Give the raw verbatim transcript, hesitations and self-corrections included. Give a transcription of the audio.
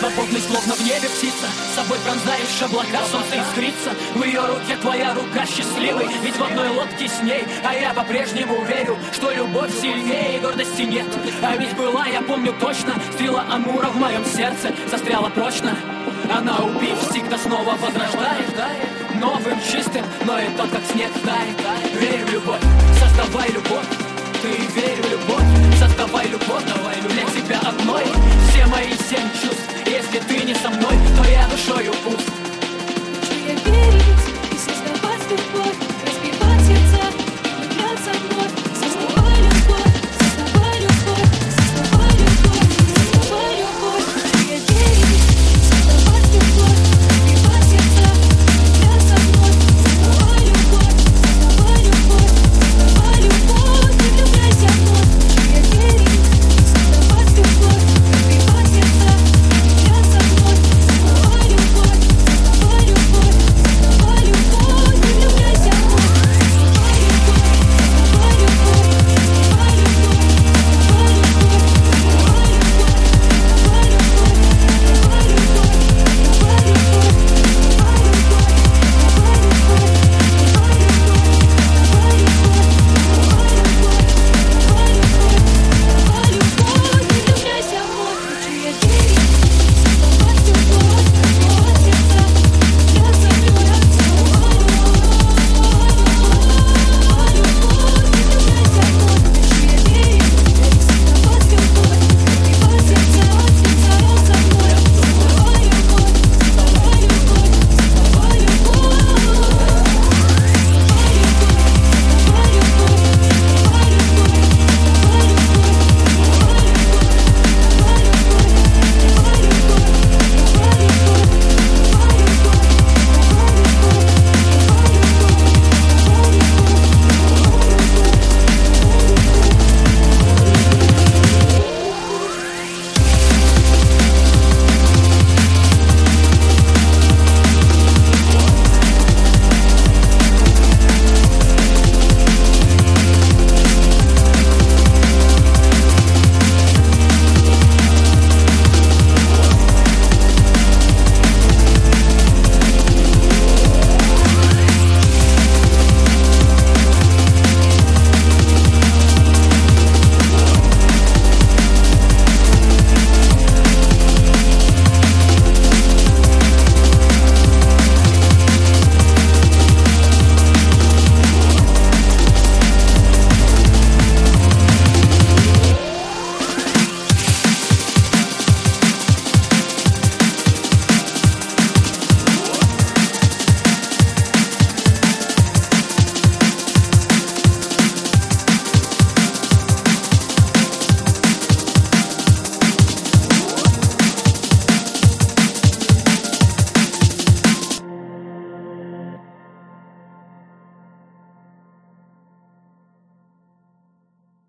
Свободный, словно в небе птица, собой пронзаешь облака, солнце искрится. В ее руке твоя рука счастливой, ведь в одной лодке с ней. А я по-прежнему верю, что любовь сильнее, и гордости нет. А ведь была, я помню точно, стрела Амура в моем сердце застряла прочно. Она, убив, всегда снова возрождает, новым, чистым, но и тот, как снег тает. Верь в любовь, создавай любовь. Ты верь в любовь, создавай любовь, давай для тебя одной. Все мои семь чувств, если ты не со мной, то я душою пуст.